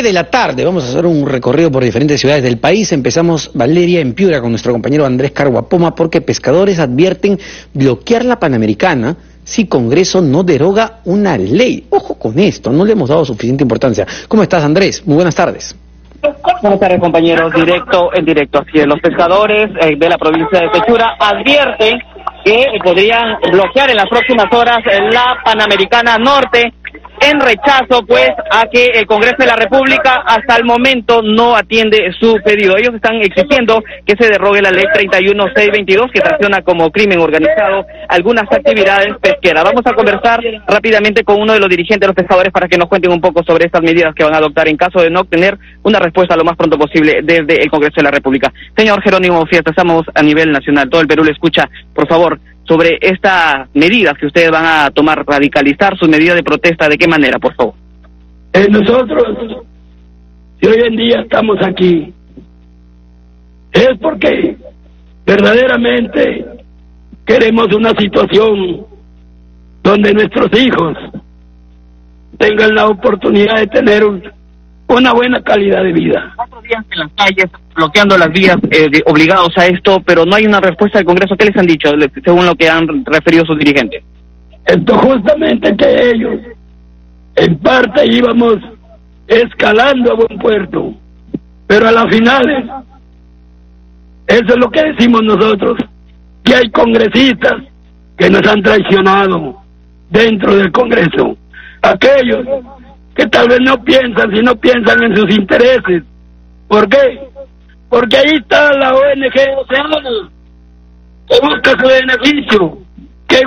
de la tarde. Vamos a hacer un recorrido por diferentes ciudades del país. Empezamos, Valeria, en Piura, con nuestro compañero Andrés Carguapoma, porque pescadores advierten bloquear la Panamericana si Congreso no deroga una ley. Ojo con esto, no le hemos dado suficiente importancia. ¿Cómo estás, Andrés? Muy buenas tardes. Buenas tardes, compañeros. En directo. Así es, los pescadores de la provincia de Piura advierten que podrían bloquear en las próximas horas la Panamericana Norte, en rechazo pues a que el Congreso de la República hasta el momento no atiende su pedido. Ellos están exigiendo que se derogue la ley 31622 que sanciona como crimen organizado algunas actividades pesqueras. Vamos a conversar rápidamente con uno de los dirigentes de los pescadores para que nos cuenten un poco sobre estas medidas que van a adoptar en caso de no obtener una respuesta lo más pronto posible desde el Congreso de la República. Señor Jerónimo Fiesta, estamos a nivel nacional, todo el Perú le escucha. Por favor, sobre estas medidas que ustedes van a tomar, radicalizar sus medidas de protesta, ¿de qué manera, por favor? Nosotros, si hoy en día estamos aquí, es porque verdaderamente queremos una situación donde nuestros hijos tengan la oportunidad de tener una buena calidad de vida. 4 días en las calles, bloqueando las vías, obligados a esto, pero no hay una respuesta del Congreso. ¿Qué les han dicho, según lo que han referido sus dirigentes? Esto justamente que ellos, en parte, íbamos escalando a buen puerto, pero a las finales, eso es lo que decimos nosotros, que hay congresistas que nos han traicionado dentro del Congreso. Aquellos que tal vez no piensan, si no piensan en sus intereses. ¿Por qué? Porque ahí está la ONG Oceana, que busca su beneficio, que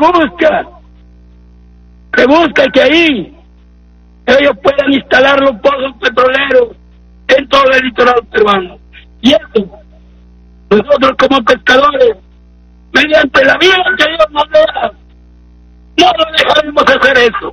busca que ahí ellos puedan instalar los pozos petroleros en todo el litoral peruano. Y eso, nosotros como pescadores, mediante la vía que Dios nos da, no dejaremos hacer eso.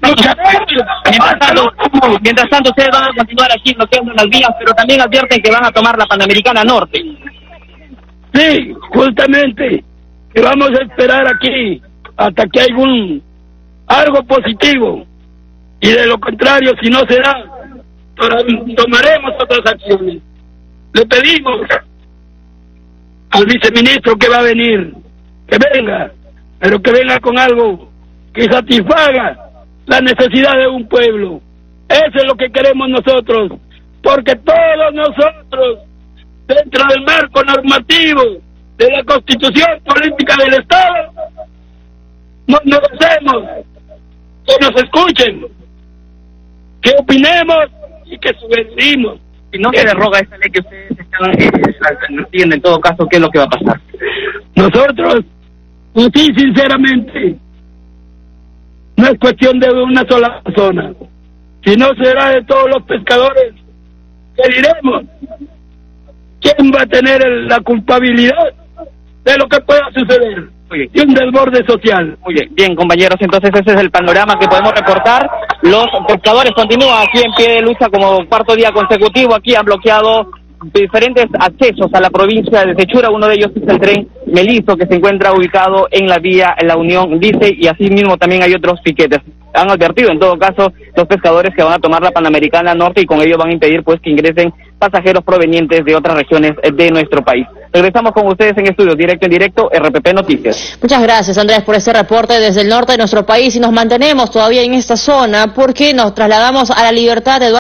Mientras tanto, ustedes van a continuar aquí bloqueando las vías, pero también advierten que van a tomar la Panamericana Norte. Sí, justamente, que vamos a esperar aquí hasta que haya algo positivo, y de lo contrario, si no se da, tomaremos otras acciones. Le pedimos al viceministro que va a venir, que venga, pero que venga con algo que satisfaga la necesidad de un pueblo. Eso es lo que queremos nosotros, porque todos nosotros, dentro del marco normativo de la Constitución Política del Estado, nos merecemos que nos escuchen, que opinemos y que subvenimos. Si no se deroga esta ley que ustedes están haciendo, en todo caso, ¿qué es lo que va a pasar? Nosotros, sí, sinceramente, no es cuestión de una sola persona, sino será de todos los pescadores que diremos quién va a tener la culpabilidad de lo que pueda suceder, y un desborde social. Muy bien, bien, compañeros, entonces ese es el panorama que podemos reportar. Los pescadores continúan aquí en pie de lucha como 4º día consecutivo. Aquí han bloqueado diferentes accesos a la provincia de Piura. Uno de ellos es el tren Melizo, que se encuentra ubicado en la vía La Unión, dice, y así mismo también hay otros piquetes. Han advertido en todo caso los pescadores que van a tomar la Panamericana Norte y con ello van a impedir pues que ingresen pasajeros provenientes de otras regiones de nuestro país. Regresamos con ustedes en estudios, directo en directo, RPP Noticias. Muchas gracias, Andrés, por este reporte desde el norte de nuestro país, y nos mantenemos todavía en esta zona porque nos trasladamos a La Libertad de